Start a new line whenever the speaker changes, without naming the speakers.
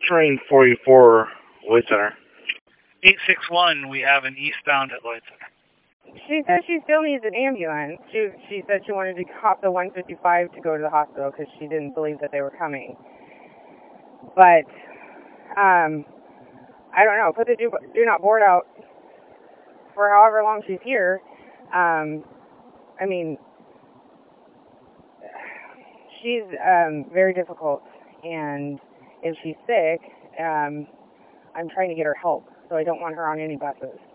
Train 44, Lloyd Center.
861, we have an eastbound at Lloyd Center.
She said she still needs an ambulance. She said she wanted to hop the 155 to go to the hospital because she didn't believe that they were coming. But, I don't know. Put the do not board out for however long she's here. I mean, she's very difficult, and if she's sick, I'm trying to get her help, so I don't want her on any buses.